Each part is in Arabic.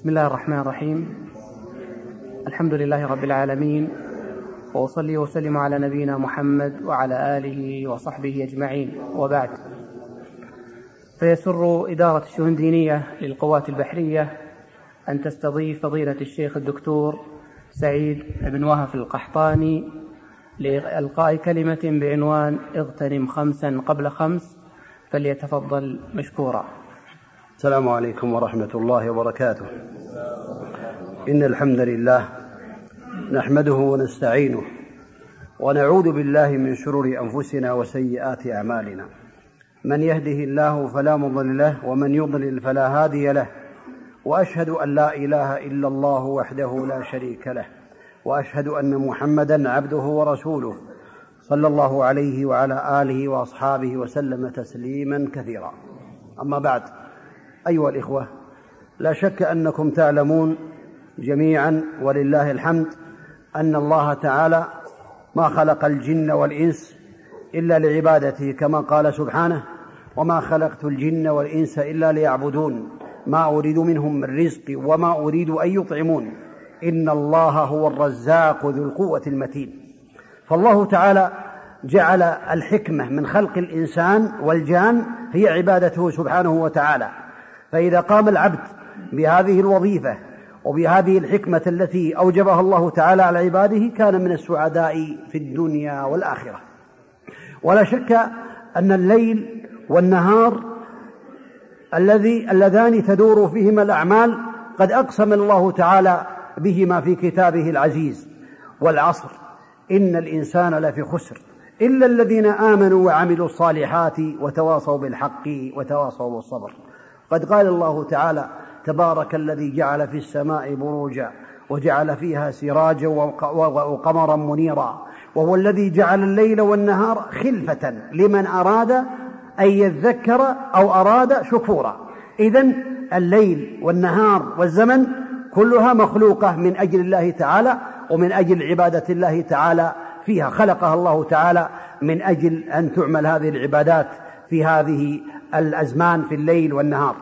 بسم الله الرحمن الرحيم. الحمد لله رب العالمين، وأصلي وسلم على نبينا محمد وعلى آله وصحبه أجمعين، وبعد. فيسر إدارة الشؤون الدينية للقوات البحرية أن تستضيف فضيلة الشيخ الدكتور سعيد بن وهف القحطاني لإلقاء كلمة بعنوان اغتنم 5 قبل 5، فليتفضل مشكورا. السلام عليكم ورحمة الله وبركاته. إن الحمد لله نحمده ونستعينه ونعوذ بالله من شرور أنفسنا وسيئات أعمالنا، من يهده الله فلا مضل له ومن يضلل فلا هادي له، وأشهد أن لا إله إلا الله وحده لا شريك له، وأشهد أن محمدا عبده ورسوله صلى الله عليه وعلى آله وأصحابه وسلم تسليما كثيرا. أما بعد، أيها الإخوة، لا شك أنكم تعلمون جميعا ولله الحمد أن الله تعالى ما خلق الجن والإنس إلا لعبادته، كما قال سبحانه: وما خلقت الجن والإنس إلا ليعبدون ما أريد منهم من رزق وما أريد أن يطعمون إن الله هو الرزاق ذو القوة المتين. فالله تعالى جعل الحكمة من خلق الإنسان والجان هي عبادته سبحانه وتعالى، فإذا قام العبد بهذه الوظيفة وبهذه الحكمة التي أوجبها الله تعالى على عباده كان من السعداء في الدنيا والآخرة. ولا شك أن الليل والنهار اللذان تدور فيهما الأعمال قد أقسم الله تعالى بهما في كتابه العزيز: والعصر إن الإنسان لفي خسر إلا الذين آمنوا وعملوا الصالحات وتواصوا بالحق وتواصوا بالصبر. قد قال الله تعالى: تبارك الذي جعل في السماء بروجا وجعل فيها سراجا وقمرا منيرا، وهو الذي جعل الليل والنهار خلفة لمن أراد أن يذكر أو أراد شكورا. إذن الليل والنهار والزمن كلها مخلوقة من أجل الله تعالى ومن أجل عبادة الله تعالى فيها، خلقها الله تعالى من أجل أن تعمل هذه العبادات في هذه الأزمان في الليل والنهار.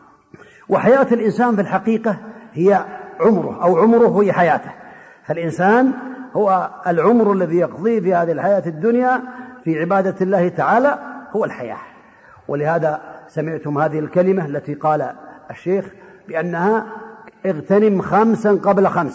وحياة الإنسان في الحقيقة هي عمره، أو عمره هي حياته. فالإنسان هو العمر الذي يقضيه في هذه الحياة الدنيا في عبادة الله تعالى هو الحياة. ولهذا سمعتم هذه الكلمة التي قال الشيخ بأنها اغتنم 5 قبل 5،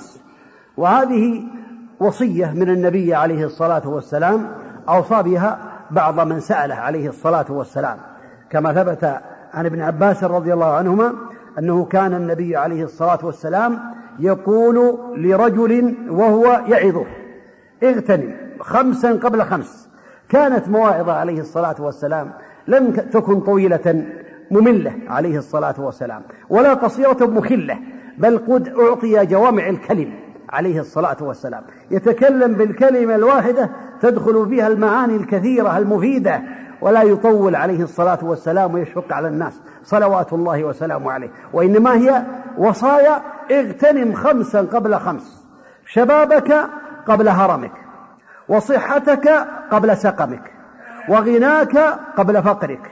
وهذه وصية من النبي عليه الصلاة والسلام أوصى بها بعض من سأله عليه الصلاة والسلام، كما ثبت عن ابن عباس رضي الله عنهما أنه كان النبي عليه الصلاة والسلام يقول لرجل وهو يعظه: اغتنم 5 قبل 5. كانت مواعظة عليه الصلاة والسلام لم تكن طويلة مملة عليه الصلاة والسلام ولا قصيرة مخلة، بل قد أعطي جوامع الكلم عليه الصلاة والسلام، يتكلم بالكلمة الواحدة تدخل فيها المعاني الكثيرة المفيدة، ولا يطول عليه الصلاة والسلام ويشفق على الناس صلوات الله وسلامه عليه. وإنما هي وصايا: اغتنم 5 قبل 5، شبابك قبل هرمك، وصحتك قبل سقمك، وغناك قبل فقرك،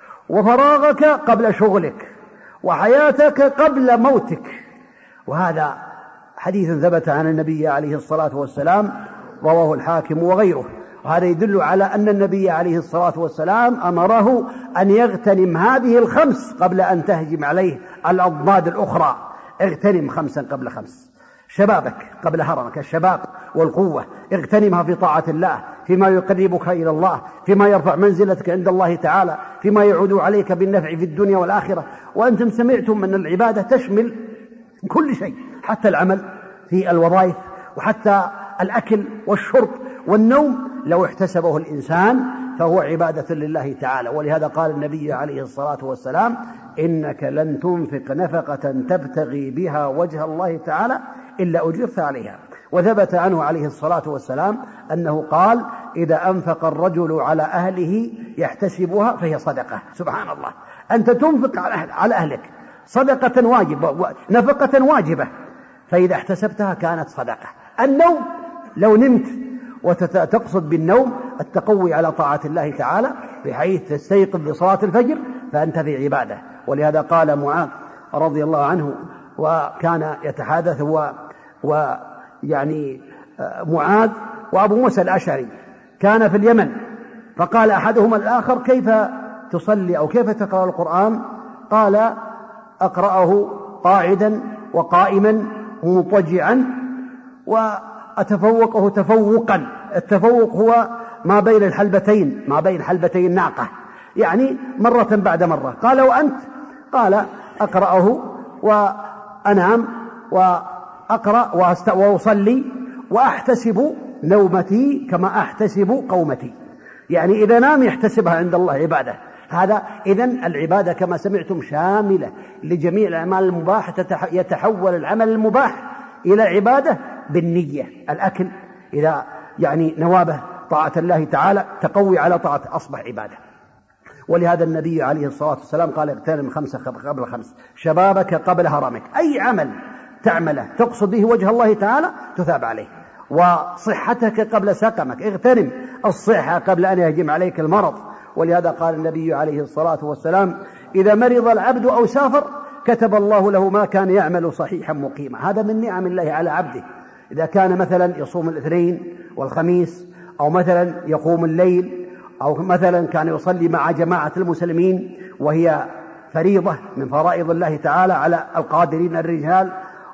وفراغك قبل شغلك، وحياتك قبل موتك. وهذا حديث ثبت عن النبي عليه الصلاة والسلام، رواه الحاكم وغيره. وهذا يدل على أن النبي عليه الصلاة والسلام أمره أن يغتنم هذه 5 قبل أن تهجم عليه الأضداد الأخرى. اغتنم 5 قبل 5، شبابك قبل هرمك، الشباب والقوة اغتنمها في طاعة الله، فيما يقربك إلى الله، فيما يرفع منزلتك عند الله تعالى، فيما يعود عليك بالنفع في الدنيا والآخرة. وأنتم سمعتم أن العبادة تشمل كل شيء، حتى العمل في الوظائف، وحتى الأكل والشرب والنوم لو احتسبه الإنسان فهو عبادة لله تعالى. ولهذا قال النبي عليه الصلاة والسلام: إنك لن تنفق نفقة تبتغي بها وجه الله تعالى إلا أجرت عليها. وثبت عنه عليه الصلاة والسلام أنه قال: إذا أنفق الرجل على أهله يحتسبها فهي صدقة. سبحان الله، أنت تنفق على أهلك صدقة واجبة، نفقة واجبة، فإذا احتسبتها كانت صدقة. النوم لو نمت وتقصد بالنوم التقوي على طاعة الله تعالى بحيث تستيقظ لصلاة الفجر فأنت في عبادة. ولهذا قال معاذ رضي الله عنه وكان يتحدث هو ويعني معاذ وأبو موسى الأشعري كان في اليمن، فقال أحدهما الآخر: كيف تصلي أو كيف تقرأ القرآن؟ قال: أقرأه قاعدا وقائما ومضطجعا وأتفوقه تفوقا. التفوق هو ما بين الحلبتين، ما بين حلبتي الناقة، يعني مرة بعد مرة. قال: وأنت؟ قال: أقرأه وأنام وأقرأ وأصلي وأحتسب نومتي كما أحتسب قومتي، يعني إذا نام يحتسبها عند الله عبادة. هذا إذن العبادة كما سمعتم شاملة لجميع الأعمال المباحة، يتحول العمل المباح إلى عبادة بالنية. الأكل إذا يعني نوابه طاعة الله تعالى تقوي على طاعة أصبح عبادة. ولهذا النبي عليه الصلاة والسلام قال: اغتنم 5 قبل 5، شبابك قبل هرمك. أي عمل تعمله تقصد به وجه الله تعالى تثاب عليه. وصحتك قبل سقمك، اغتنم الصحة قبل أن يهجم عليك المرض. ولهذا قال النبي عليه الصلاة والسلام: إذا مرض العبد أو سافر كتب الله له ما كان يعمل صحيحا مقيما. هذا من نعم الله على عبده. إذا كان مثلا يصوم الاثنين والخميس، أو مثلا يقوم الليل، أو مثلا كان يصلي مع جماعة المسلمين وهي فريضة من فرائض الله تعالى على القادرين الرجال،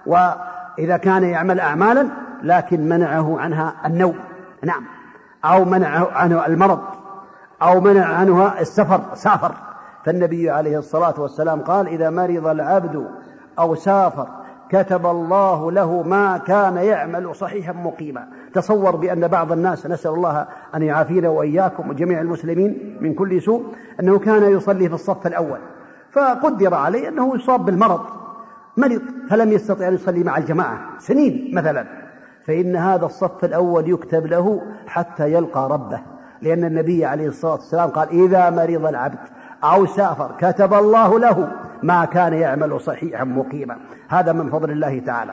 وإذا كان يعمل أعمالا لكن منعه عنها النوم، نعم، أو منعه عنه المرض، أو منع عنها السفر، سافر، فالنبي عليه الصلاة والسلام قال: إذا مرض العبد أو سافر كتب الله له ما كان يعمل صحيحا مقيما. تصور بأن بعض الناس، نسأل الله أن يعافينا وإياكم وجميع المسلمين من كل سوء، أنه كان يصلي في الصف الأول فقدر عليه أنه يصاب بالمرض، مرض فلم يستطع أن يصلي مع الجماعة سنين مثلا، فإن هذا الصف الأول يكتب له حتى يلقى ربه، لأن النبي عليه الصلاة والسلام قال: إذا مرض العبد أو سافر كتب الله له ما كان يعمل صحيحا مقيما. هذا من فضل الله تعالى.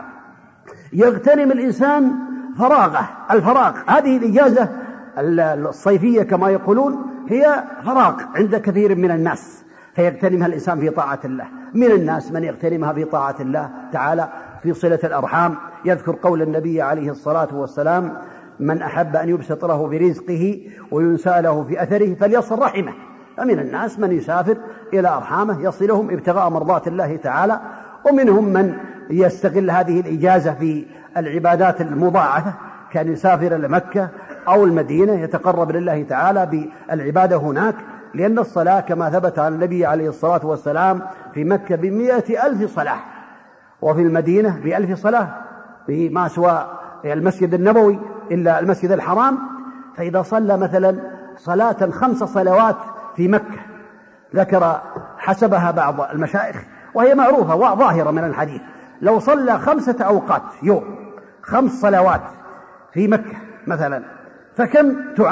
يغتنم الإنسان فراغه، الفراغ، هذه الإجازة الصيفية كما يقولون هي فراغ عند كثير من الناس، فيغتنمها الإنسان في طاعة الله. من الناس من يغتنمها في طاعة الله تعالى في صلة الأرحام. يذكر قول النبي عليه الصلاة والسلام: من أحب أن يبسط له برزقه وينسى له في أثره فليصل رحمه. فمن الناس من يسافر إلى أرحامه يصلهم ابتغاء مرضات الله تعالى، ومنهم من يستغل هذه الإجازة في العبادات المضاعفة، كان يسافر إلى مكة أو المدينة يتقرب لله تعالى بالعبادة هناك، لأن الصلاة كما ثبت عن النبي عليه الصلاة والسلام في مكة ب100,000 صلاة، وفي المدينة ب1000 صلاة، بما سوى المسجد النبوي إلا المسجد الحرام. فإذا صلى مثلا صلاة 5 صلوات في مكة، ذكر حسبها بعض المشايخ وهي معروفة وظاهرة من الحديث، لو صلى 5 أوقات يوم 5 صلوات في مكة مثلا، فكم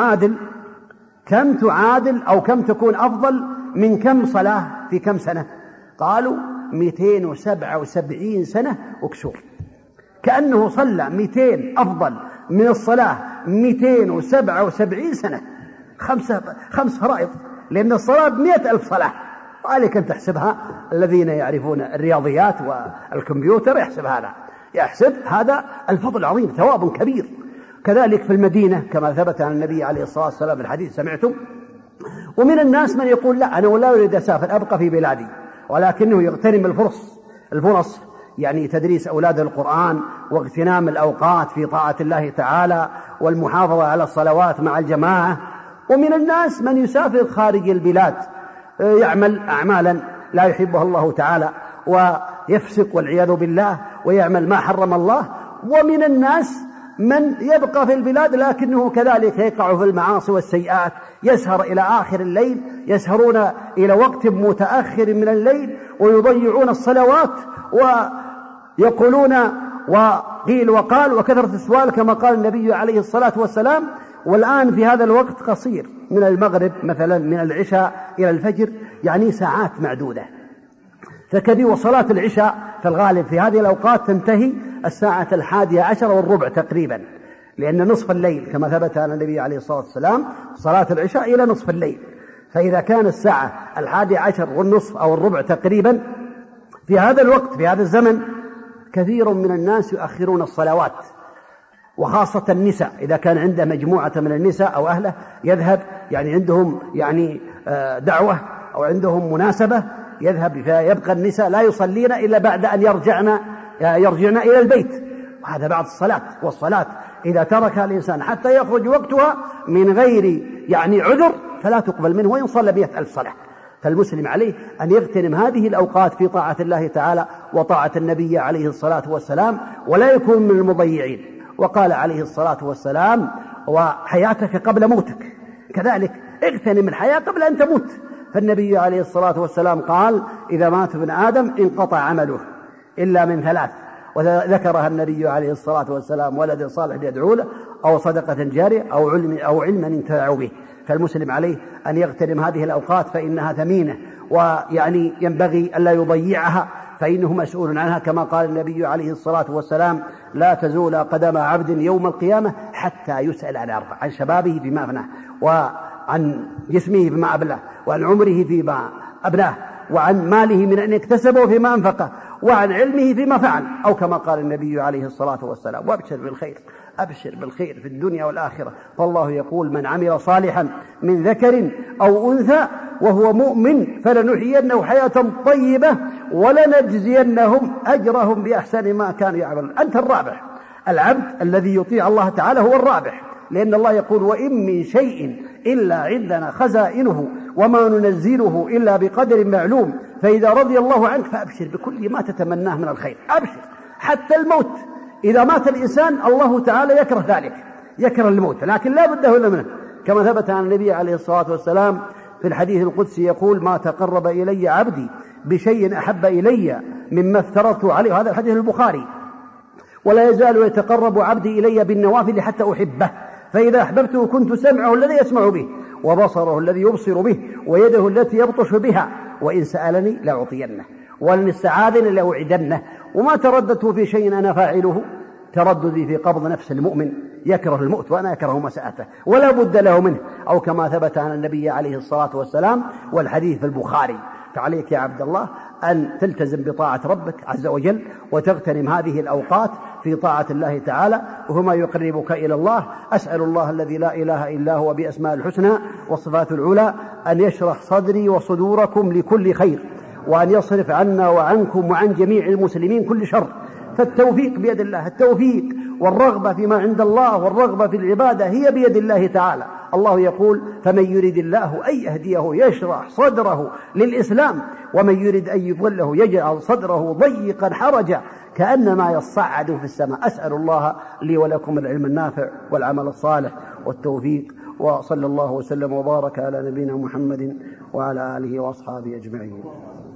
تعادل أو كم تكون أفضل من كم صلاة في كم سنة؟ قالوا 277 سنة وكسور، كأنه صلى 200 أفضل من الصلاة 277 سنة، 5 فرائض، لأن الصلاة 100,000 صلاة. وعليك أن تحسبها، الذين يعرفون الرياضيات والكمبيوتر يحسب هذا الفضل العظيم، ثواب كبير. كذلك في المدينة كما ثبت عن النبي عليه الصلاة والسلام الحديث سمعتم. ومن الناس من يقول: لا، أنا ولا أريد أسافر، أبقى في بلادي، ولكنه يغتنم الفرص، يعني تدريس أولاد القرآن واغتنام الأوقات في طاعة الله تعالى والمحافظة على الصلوات مع الجماعة. ومن الناس من يسافر خارج البلاد، يعمل أعمالا لا يحبها الله تعالى ويفسق والعياذ بالله ويعمل ما حرم الله. ومن الناس من يبقى في البلاد لكنه كذلك يقع في المعاصي والسيئات، يسهر إلى آخر الليل، يسهرون إلى وقت متأخر من الليل ويضيعون الصلوات ويقولون وقيل وقال وكثرة السؤال كما قال النبي عليه الصلاة والسلام. والآن في هذا الوقت قصير، من المغرب مثلا، من العشاء إلى الفجر، يعني ساعات معدودة. فكذي وصلاة العشاء في الغالب في هذه الأوقات تنتهي 11:15 تقريبا، لأن نصف الليل كما ثبت عن النبي عليه الصلاة والسلام صلاة العشاء إلى نصف الليل. فإذا كان 11:11 أو الربع تقريبا في هذا الوقت، في هذا الزمن، كثير من الناس يؤخرون الصلوات، وخاصة النساء، إذا كان عنده مجموعة من النساء أو أهله يذهب، يعني عندهم دعوة أو عندهم مناسبة يذهب، فيبقى النساء لا يصلين إلا بعد أن يرجعن إلى البيت، وهذا بعد الصلاة. والصلاة إذا تركها الإنسان حتى يخرج وقتها من غير عذر فلا تقبل منه وإن صلى 100,000 صلاة. فالمسلم عليه أن يغتنم هذه الأوقات في طاعة الله تعالى وطاعة النبي عليه الصلاة والسلام، ولا يكون من المضيعين. وقال عليه الصلاة والسلام: وحياتك قبل موتك، كذلك اغتنم الحياة قبل أن تموت. فالنبي عليه الصلاة والسلام قال: إذا مات ابن آدم انقطع عمله إلا من 3، وذكرها النبي عليه الصلاة والسلام: ولد صالح يدعو له، أو صدقة جارية، أو علم انتفع به. فالمسلم عليه أن يغتنم هذه الأوقات فإنها ثمينة، ينبغي ألا يضيعها، فإنه مسؤول عنها، كما قال النبي عليه الصلاة والسلام: لا تزول قدم عبد يوم القيامة حتى يسأل عن 4: عن شبابه فيما أفناه، وعن جسمه فيما أبلاه، وعن عمره فيما أبلاه، وعن ماله من أن اكتسبه فيما أنفقه، وعن علمه فيما فعل، أو كما قال النبي عليه الصلاة والسلام: وابشر بالخير، أبشر بالخير في الدنيا والآخرة. فالله يقول: من عمل صالحا من ذكر أو أنثى وهو مؤمن فلنحيينه حياة طيبة ولنجزينهم أجرهم بأحسن ما كانوا يعملون. أنت الرابح. العبد الذي يطيع الله تعالى هو الرابح، لأن الله يقول: وإن من شيء إلا عندنا خزائنه وما ننزله إلا بقدر معلوم، فإذا رضي الله عنك فأبشر بكل ما تتمناه من الخير. أبشر حتى الموت، إذا مات الإنسان الله تعالى يكره ذلك، يكره الموت، لكن لا بد له منه، كما ثبت عن النبي عليه الصلاة والسلام في الحديث القدسي يقول: ما تقرب إلي عبدي بشيء أحب إلي مما افترضت عليه. هذا الحديث البخاري: ولا يزال يتقرب عبدي إلي بالنوافل حتى أحبه، فإذا أحببته كنت سمعه الذي يسمع به، وبصره الذي يبصر به، ويده التي يبطش بها، وإن سألني لأعطينه، وإن استعاذني لأوعدنه. وما ترددت في شيء أنا فاعله ترددي في قبض نفس المؤمن يكره الموت وأنا أكره مساءته، ولا بد له منه، أو كما ثبت عن النبي عليه الصلاة والسلام، والحديث في البخاري. فعليك يا عبد الله أن تلتزم بطاعة ربك عز وجل، وتغتنم هذه الأوقات في طاعة الله تعالى، وهما يقربك إلى الله. أسأل الله الذي لا إله إلا هو بأسماء الحسنى والصفات العلى أن يشرح صدري وصدوركم لكل خير، وأن يصرف عنا وعنكم وعن جميع المسلمين كل شر. فالتوفيق بيد الله، التوفيق والرغبة فيما عند الله والرغبة في العبادة هي بيد الله تعالى. الله يقول: فمن يريد الله أن يهديه يشرح صدره للإسلام، ومن يريد أن يضله يجعل صدره ضيقا حرجا كأنما يصعد في السماء. أسأل الله لي ولكم العلم النافع والعمل الصالح والتوفيق، وصلى الله وسلم وبارك على نبينا محمد وعلى آله وأصحابه أجمعين.